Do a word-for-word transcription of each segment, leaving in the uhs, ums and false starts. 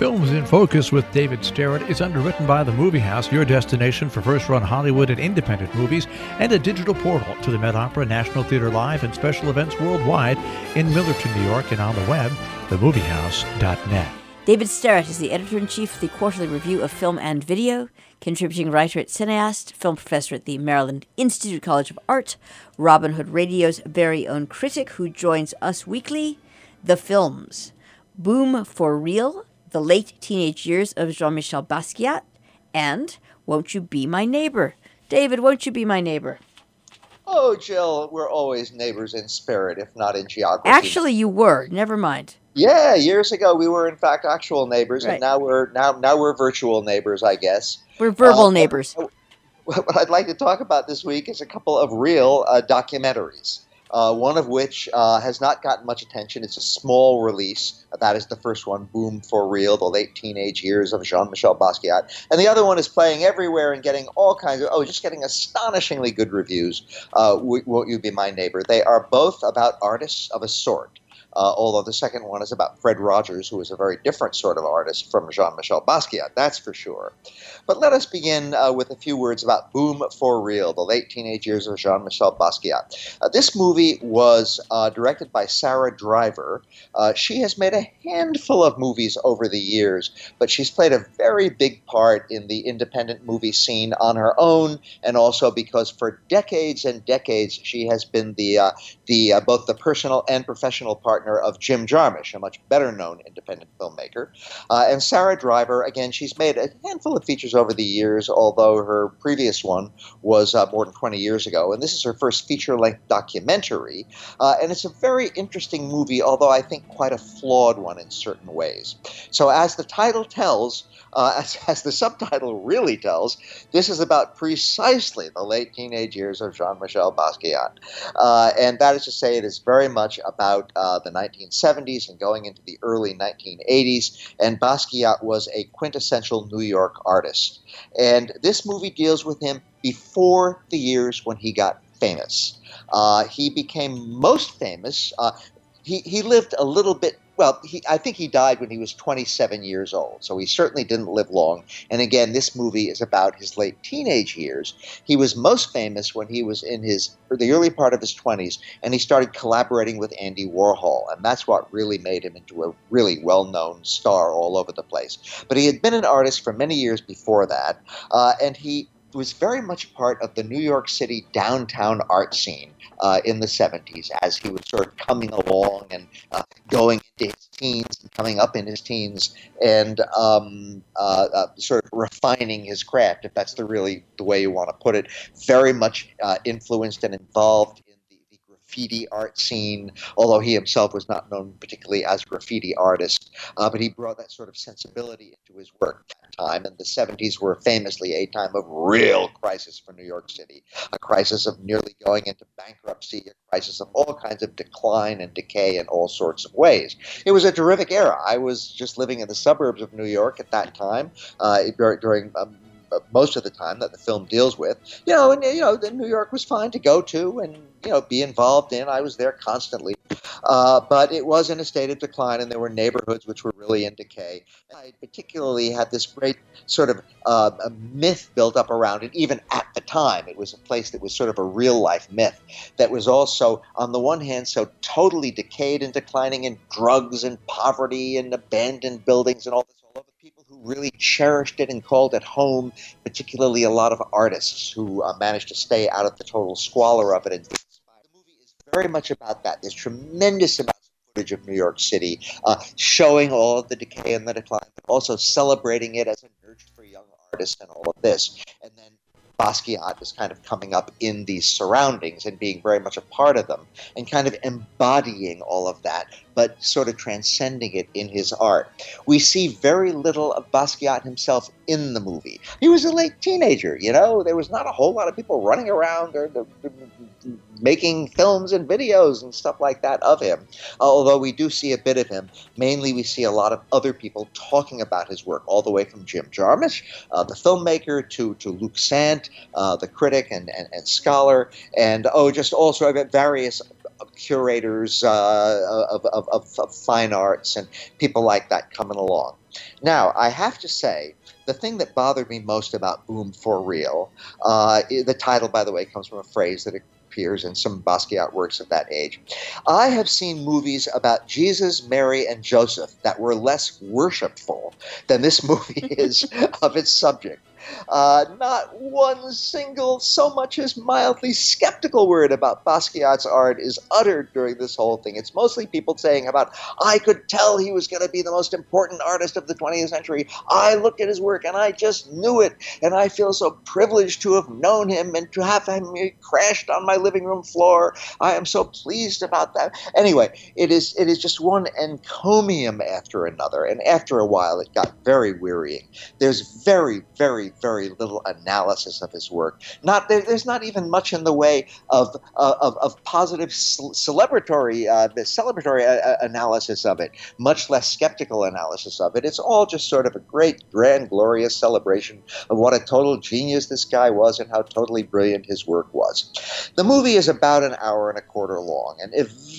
Films in Focus with David Starrett is underwritten by The Movie House, your destination for first-run Hollywood and independent movies, and a digital portal to the Met Opera, National Theatre Live, and special events worldwide in Millerton, New York, and on the web, the movie house dot net. David Starrett is the editor-in-chief of the Quarterly Review of Film and Video, contributing writer at Cineast, film professor at the Maryland Institute College of Art, Robin Hood Radio's very own critic who joins us weekly. The films: Boom for Real, The Late Teenage Years of Jean-Michel Basquiat, and Won't You Be My Neighbor? David, won't you be my neighbor? Oh, Jill, we're always neighbors in spirit, if not in geography. Actually, you were. Never mind. Yeah, years ago we were in fact actual neighbors, Right. and now we're now now we're virtual neighbors, I guess. We're verbal Uh, neighbors. What I'd like to talk about this week is a couple of real uh, documentaries. Uh, one of which uh, has not gotten much attention. It's a small release. That is the first one, Boom for Real, The Late Teenage Years of Jean-Michel Basquiat. And the other one is playing everywhere and getting all kinds of, oh, just getting astonishingly good reviews. Uh, Won't You Be My Neighbor? They are both about artists of a sort. Uh, although the second one is about Fred Rogers, who is a very different sort of artist from Jean-Michel Basquiat, that's for sure. But let us begin uh, with a few words about Boom for Real, The Late Teenage Years of Jean-Michel Basquiat. Uh, this movie was uh, directed by Sarah Driver. Uh, she has made a handful of movies over the years, but she's played a very big part in the independent movie scene on her own, and also because for decades and decades she has been the uh, the uh, both the personal and professional partner of Jim Jarmusch, a much better-known independent filmmaker. Uh, and Sarah Driver, again, she's made a handful of features over the years, although her previous one was uh, more than twenty years ago. And this is her first feature-length documentary. Uh, and it's a very interesting movie, although I think quite a flawed one in certain ways. So as the title tells, Uh, as, as the subtitle really tells, this is about precisely the late teenage years of Jean-Michel Basquiat. Uh, and that is to say, it is very much about uh, the nineteen seventies and going into the early nineteen eighties, and Basquiat was a quintessential New York artist. And this movie deals with him before the years when he got famous. Uh, he became most famous. Uh, he, he lived a little bit Well, he, I think he died when he was twenty-seven years old, so he certainly didn't live long. And again, this movie is about his late teenage years. He was most famous when he was in his the early part of his twenties, and he started collaborating with Andy Warhol, and that's what really made him into a really well-known star all over the place. But he had been an artist for many years before that, uh, and he was very much part of the New York City downtown art scene uh, in the seventies as he was sort of coming along and uh, going into his teens and coming up in his teens and um, uh, uh, sort of refining his craft, if that's the really the way you want to put it. Very much uh, influenced and involved in the, the graffiti art scene, although he himself was not known particularly as a graffiti artist, uh, but he brought that sort of sensibility into his work at that time. And the seventies were famously a time of real crisis for New York City, a crisis of nearly going into bankruptcy, a crisis of all kinds of decline and decay in all sorts of ways. It was a terrific era. I was just living in the suburbs of New York at that time, uh, during um, most of the time that the film deals with, you know, and, you know, the New York was fine to go to and, you know, be involved in. I was there constantly. Uh, but it was in a state of decline, and there were neighborhoods which were really in decay. I particularly had this great sort of uh, a myth built up around it, even at the time. It was a place that was sort of a real-life myth that was also, on the one hand, so totally decayed and declining in drugs and poverty and abandoned buildings and all this, all of the people who really cherished it and called it home, particularly a lot of artists who uh, managed to stay out of the total squalor of it. And the movie is very much about that. There's tremendous amounts of footage of New York City, uh, showing all of the decay and the decline, but also celebrating it as a nurture for young artists and all of this. And then Basquiat is kind of coming up in these surroundings and being very much a part of them and kind of embodying all of that, but sort of transcending it in his art. We see very little of Basquiat himself in the movie. He was a late teenager, you know. There was not a whole lot of people running around or, or, or making films and videos and stuff like that of him, although we do see a bit of him. Mainly we see a lot of other people talking about his work, all the way from Jim Jarmusch, uh, the filmmaker, to, to Luc Sant, uh, the critic and, and, and scholar, and oh, just also various curators uh, of, of, of, of fine arts and people like that coming along. Now, I have to say, the thing that bothered me most about Boom for Real, uh, the title, by the way, comes from a phrase that appears in some Basquiat works of that age. I have seen movies about Jesus, Mary, and Joseph that were less worshipful than this movie is of its subject. Uh, not one single, so much as mildly skeptical word about Basquiat's art is uttered during this whole thing. It's mostly people saying about, I could tell he was going to be the most important artist of the twentieth century. I looked at his work and I just knew it. And I feel so privileged to have known him and to have him crashed on my living room floor. I am so pleased about that. Anyway, it is it is just one encomium after another. And after a while, it got very wearying. There's very, very, very little analysis of his work. Not there, there's not even much in the way of uh, of, of positive celebratory uh, celebratory uh, analysis of it. Much less skeptical analysis of it. It's all just sort of a great, grand, glorious celebration of what a total genius this guy was and how totally brilliant his work was. The movie is about an hour and a quarter long, and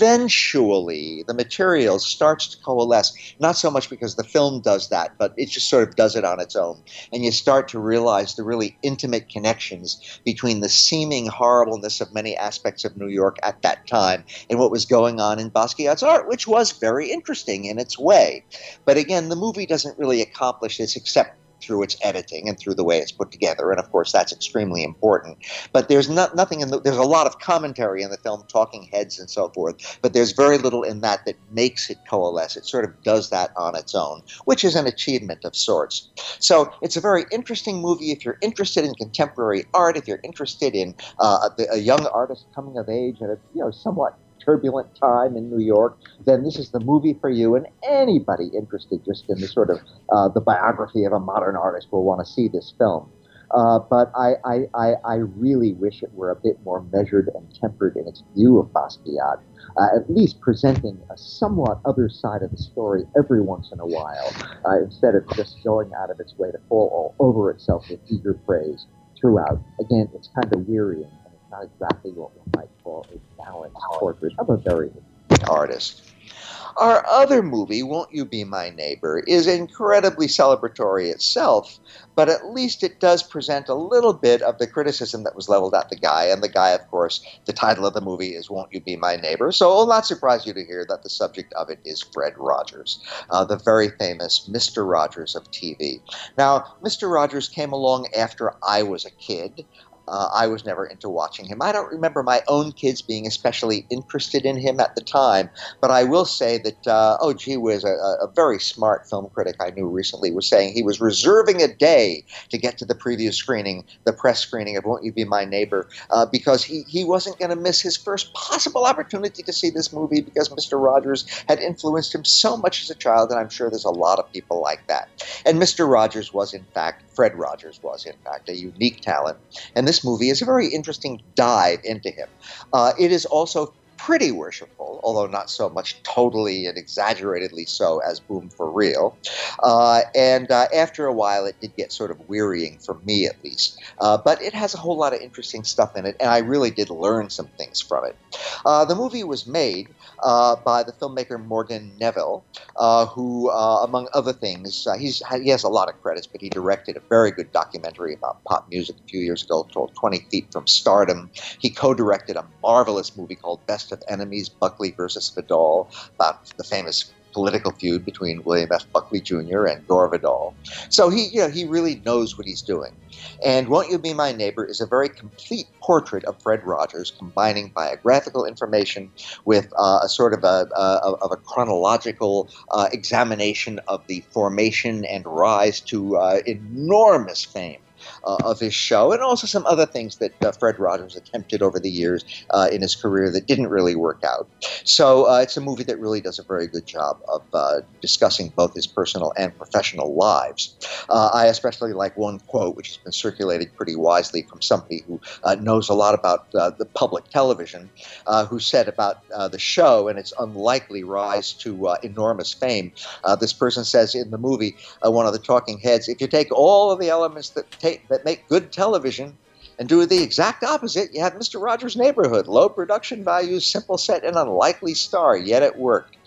eventually the material starts to coalesce. Not so much because the film does that, but it just sort of does it on its own, and you start to realize the really intimate connections between the seeming horribleness of many aspects of New York at that time and what was going on in Basquiat's art, which was very interesting in its way. But again, the movie doesn't really accomplish this except through its editing and through the way it's put together, and of course that's extremely important. But there's not nothing in the, there's a lot of commentary in the film, talking heads and so forth, but there's very little in that that makes it coalesce. It sort of does that on its own, which is an achievement of sorts. So it's a very interesting movie if you're interested in contemporary art, if you're interested in uh, a, a young artist coming of age at a you know somewhat turbulent time in New York, then this is the movie for you. And anybody interested just in the sort of uh, the biography of a modern artist will want to see this film. Uh, but I, I, I, I really wish it were a bit more measured and tempered in its view of Basquiat, uh, at least presenting a somewhat other side of the story every once in a while, uh, instead of just going out of its way to fall all over itself with eager praise throughout. Again, it's kind of wearying. Not exactly what one might call a balanced portrait of a very good artist. Our other movie, Won't You Be My Neighbor, is incredibly celebratory itself, but at least it does present a little bit of the criticism that was leveled at the guy. And the guy, of course, the title of the movie is Won't You Be My Neighbor, so it'll not surprise you to hear that the subject of it is Fred Rogers, uh, the very famous Mister Rogers of T V. Now, Mister Rogers came along after I was a kid. Uh, I was never into watching him. I don't remember my own kids being especially interested in him at the time, but I will say that, uh, oh gee whiz, a, a very smart film critic I knew recently was saying he was reserving a day to get to the preview screening, the press screening of Won't You Be My Neighbor, uh, because he, he wasn't going to miss his first possible opportunity to see this movie because Mister Rogers had influenced him so much as a child, and I'm sure there's a lot of people like that. And Mister Rogers was, in fact, Fred Rogers was, in fact, a unique talent, and this movie is a very interesting dive into him. Uh, it is also pretty worshipful, although not so much totally and exaggeratedly so as Boom for Real. Uh, and uh, after a while, it did get sort of wearying, for me at least. Uh, but it has a whole lot of interesting stuff in it, and I really did learn some things from it. Uh, the movie was made uh, by the filmmaker Morgan Neville, uh, who, uh, among other things, uh, he's, he has a lot of credits, but he directed a very good documentary about pop music a few years ago called twenty feet from Stardom. He co-directed a marvelous movie called Best of Enemies, Buckley versus Vidal, about the famous political feud between William F. Buckley Junior and Gore Vidal. So he, you know, he really knows what he's doing. And Won't You Be My Neighbor is a very complete portrait of Fred Rogers, combining biographical information with uh, a sort of a, a, of a chronological uh, examination of the formation and rise to uh, enormous fame Uh, of his show, and also some other things that uh, Fred Rogers attempted over the years uh, in his career that didn't really work out. So uh, it's a movie that really does a very good job of uh, discussing both his personal and professional lives. Uh, I especially like one quote, which has been circulated pretty wisely from somebody who uh, knows a lot about uh, the public television, uh, who said about uh, the show and its unlikely rise to uh, enormous fame. Uh, this person says in the movie, uh, one of the talking heads, if you take all of the elements that take that make good television and do the exact opposite, you have Mister Rogers' Neighborhood. Low production values, simple set, and unlikely star, yet it worked.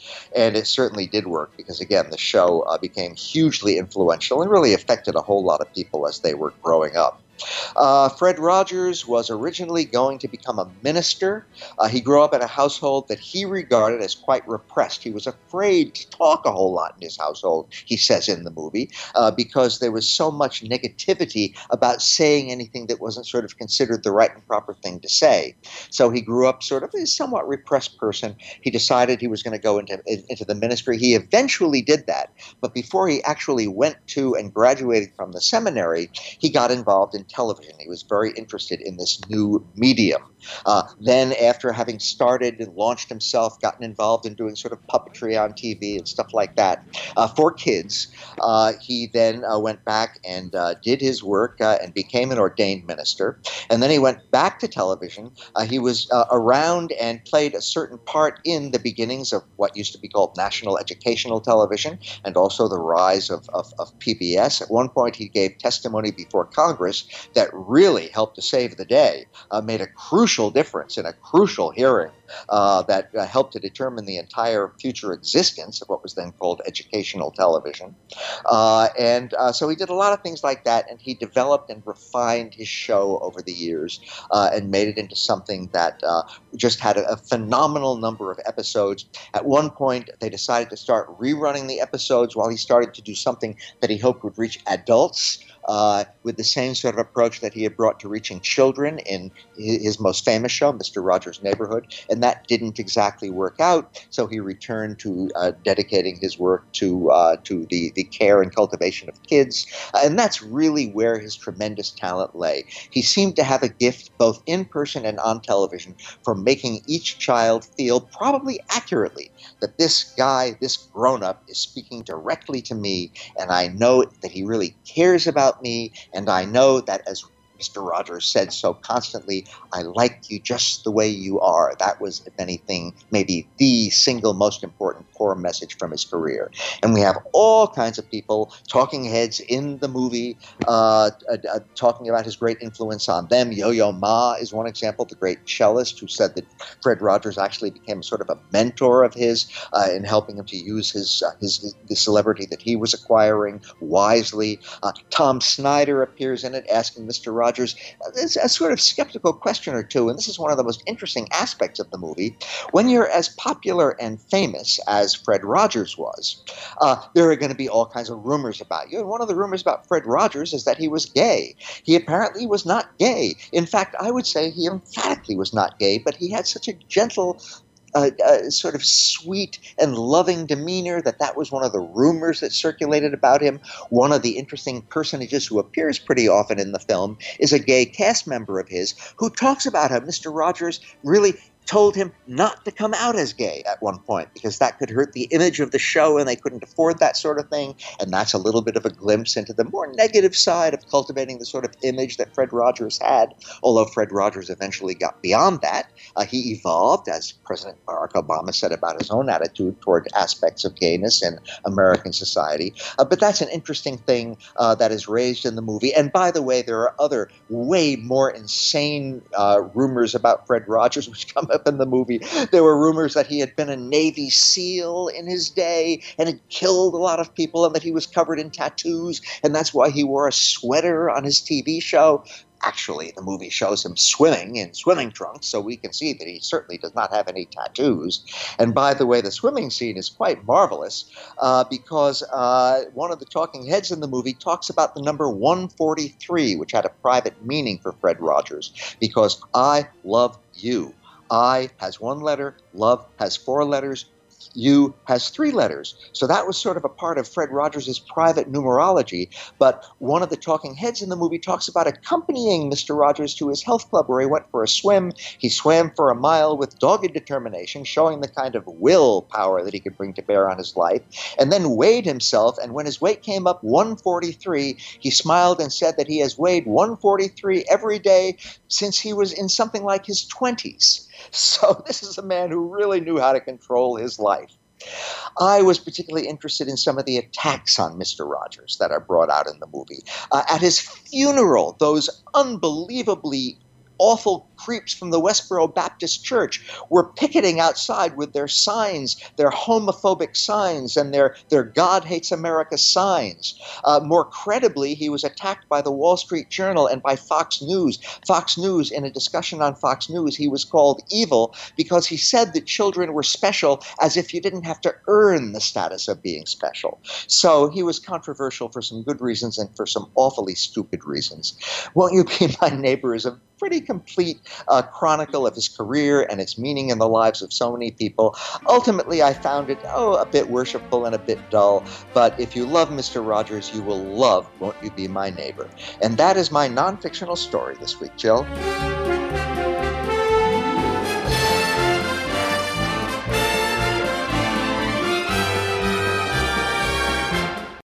And it certainly did work because, again, the show uh, became hugely influential and really affected a whole lot of people as they were growing up. Uh, Fred Rogers was originally going to become a minister. Uh, he grew up in a household that he regarded as quite repressed. He was afraid to talk a whole lot in his household, he says in the movie, uh, because there was so much negativity about saying anything that wasn't sort of considered the right and proper thing to say. So he grew up sort of a somewhat repressed person. He decided he was going to go into, into the ministry. He eventually did that. But before he actually went to and graduated from the seminary, he got involved in television. He was very interested in this new medium. Uh, then after having started and launched himself, gotten involved in doing sort of puppetry on T V and stuff like that uh, for kids, uh, he then uh, went back and uh, did his work uh, and became an ordained minister. And then he went back to television. Uh, he was uh, around and played a certain part in the beginnings of what used to be called National Educational Television and also the rise of, of, of P B S. At one point, he gave testimony before Congress that really helped to save the day, uh, made a crucial difference in a crucial hearing uh, that uh, helped to determine the entire future existence of what was then called educational television. Uh, and uh, so he did a lot of things like that, and he developed and refined his show over the years uh, and made it into something that uh, just had a, a phenomenal number of episodes. At one point, they decided to start rerunning the episodes while he started to do something that he hoped would reach adults. Uh, with the same sort of approach that he had brought to reaching children in his most famous show, Mister Rogers' Neighborhood, and that didn't exactly work out, so he returned to uh, dedicating his work to uh, to the, the care and cultivation of kids, uh, and that's really where his tremendous talent lay. He seemed to have a gift both in person and on television for making each child feel, probably accurately, that this guy, this grown-up, is speaking directly to me, and I know that he really cares about me, and I know that, as Mister Rogers said so constantly, I like you just the way you are. That was, if anything, maybe the single most important core message from his career. And we have all kinds of people, talking heads in the movie, uh, uh, uh, talking about his great influence on them. Yo-Yo Ma is one example, the great cellist who said that Fred Rogers actually became sort of a mentor of his uh, in helping him to use his, uh, his, his the celebrity that he was acquiring wisely. Uh, Tom Snyder appears in it, asking Mister Rogers It's a sort of skeptical question or two, and this is one of the most interesting aspects of the movie. When you're as popular and famous as Fred Rogers was, uh, there are going to be all kinds of rumors about you, and one of the rumors about Fred Rogers is that he was gay. He apparently was not gay. In fact, I would say he emphatically was not gay, but he had such a gentle Uh, uh, sort of sweet and loving demeanor that that was one of the rumors that circulated about him. One of the interesting personages who appears pretty often in the film is a gay cast member of his who talks about how Mister Rogers really told him not to come out as gay at one point because that could hurt the image of the show and they couldn't afford that sort of thing. And that's a little bit of a glimpse into the more negative side of cultivating the sort of image that Fred Rogers had. Although Fred Rogers eventually got beyond that, uh, he evolved, as President Barack Obama said about his own attitude toward aspects of gayness in American society. Uh, but that's an interesting thing uh, that is raised in the movie. And by the way, there are other way more insane uh, rumors about Fred Rogers which come up in the movie. There were rumors that he had been a Navy SEAL in his day and had killed a lot of people and that he was covered in tattoos, and that's why he wore a sweater on his T V show. Actually, the movie shows him swimming in swimming trunks, so we can see that he certainly does not have any tattoos. And by the way, the swimming scene is quite marvelous uh, because uh, one of the talking heads in the movie talks about the number one forty-three, which had a private meaning for Fred Rogers, because I love you. I has one letter, love has four letters, U has three letters. So that was sort of a part of Fred Rogers' private numerology. But one of the talking heads in the movie talks about accompanying Mister Rogers to his health club where he went for a swim. He swam for a mile with dogged determination, showing the kind of willpower that he could bring to bear on his life, and then weighed himself. And when his weight came up one forty-three, he smiled and said that he has weighed one forty-three every day since he was in something like his twenties. So this is a man who really knew how to control his life. I was particularly interested in some of the attacks on Mister Rogers that are brought out in the movie. Uh, at his funeral, those unbelievably awful creeps from the Westboro Baptist Church were picketing outside with their signs, their homophobic signs, and their, their God Hates America signs. Uh, more credibly, he was attacked by the Wall Street Journal and by Fox News. Fox News, in a discussion on Fox News, he was called evil because he said that children were special as if you didn't have to earn the status of being special. So he was controversial for some good reasons and for some awfully stupid reasons. Won't You Be My Neighbor is a pretty complete uh, chronicle of his career and its meaning in the lives of so many people. Ultimately, I found it, oh, a bit worshipful and a bit dull, but if you love Mister Rogers, you will love Won't You Be My Neighbor. And that is my non-fictional story this week, Jill.